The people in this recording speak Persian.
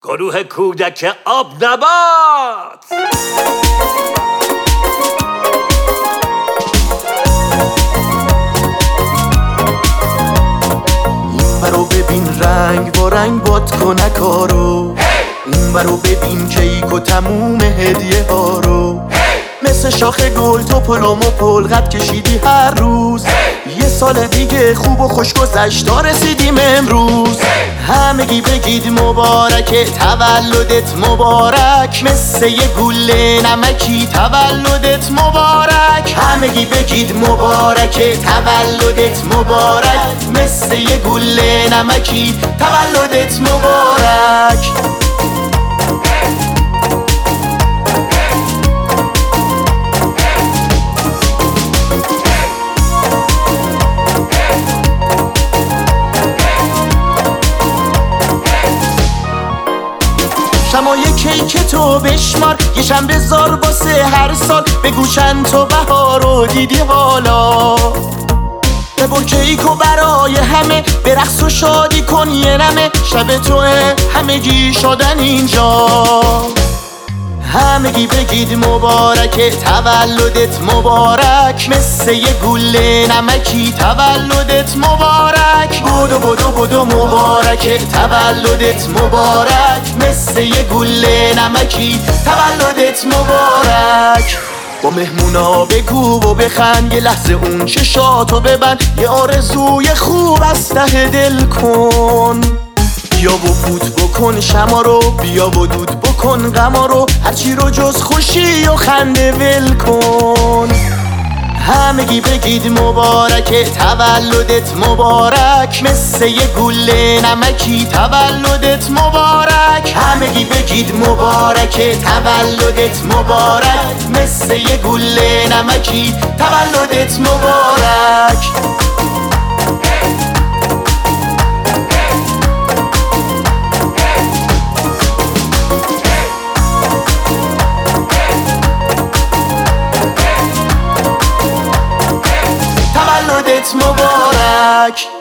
گروه کودک آب نبات. این برو ببین رنگ با رنگ بادکنکا رو، اون برو ببین کیک و تموم هدیه ها رو. مثل شاخه گل تو پلوم و پلقت کشیدی هر روز. یه سال دیگه خوب و خوش گذشت تا رسیدیم امروز. همگی بگید مبارکه تولدت مبارک، مثل یه گوله نمکی تولدت مبارک. همگی بگید مبارکه تولدت مبارک، مثل یه گوله نمکی تولدت مبارک. شمای کیک تو بشمار، یه شنبه زار واسه هر سال. بگو چند تا بهارو دیدی حالا. ببر کیکو برای همه، به رقص و شادی کن یه نمه. شب توه همگی شادن اینجا. همگی بگید مبارکه تولدت مبارک، مثل یه گوله نمکی تولدت مبارک. بدو بدو بدو مبارکه تولدت مبارک، مثل یه گوله نمکی تولدت مبارک. با مهمونا بگو و بخند، یه لحظه اون چشاتو ببند. یه آرزوی خوب از ته دل کن. بیا و فوت بکن شما رو، بیا و دود بکن غما رو. هرچی رو جز خوشی و خنده ول کن. همگی بگید مبارکه تولدت مبارک، مثل یه گوله نمکی تولدت مبارک. همگی بگید مبارکه تولدت مبارک، مثل یه گوله نمکی تولدت مبارک. تولدت مبارک.